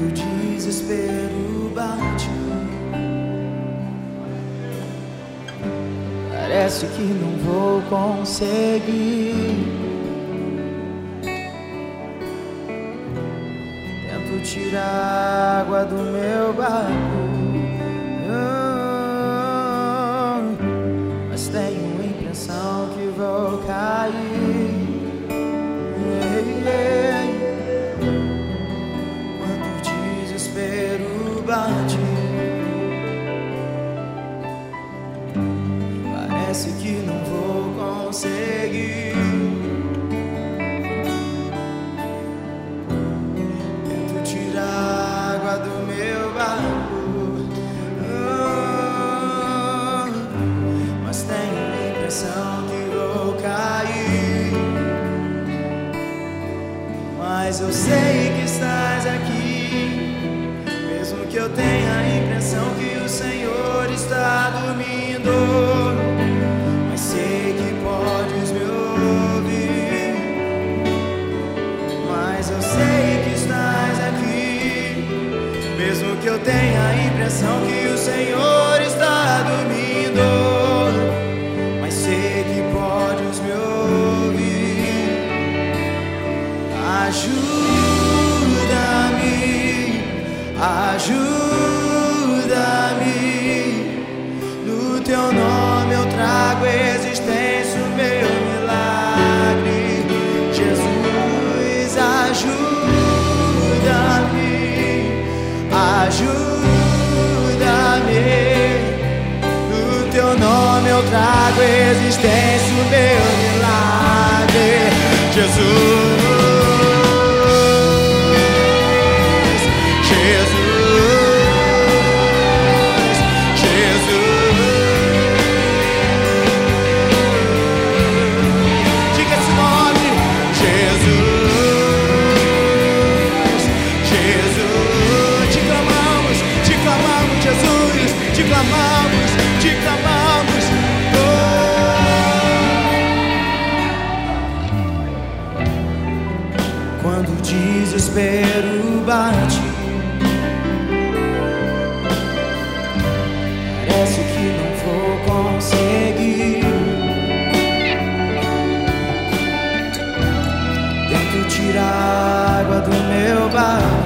Quando o desespero bate, parece que não vou conseguir. Tento tirar a água do meu barco, mas tenho a impressão que vou cair. Quando o desespero bate, parece que não vou conseguir. Tento tirar a água do meu barco, mas tenho a impressão que vou cair. Mas eu sei que estás aqui, mesmo que eu tenha a impressão que o Senhor está dormindo. Mas sei que podes me ouvir. Mas eu sei que estás aqui, mesmo que eu tenha a impressão que o Senhor está dormindo. Mas sei que podes me ouvir. Ajuda-me, no teu nome eu trago existência o meu milagre. Jesus, ajuda-me, no teu nome eu trago existência o meu milagre. Jesus, te clamamos, oh. Quando o desespero bate, parece que não vou conseguir. Tento tirar a água do meu barco,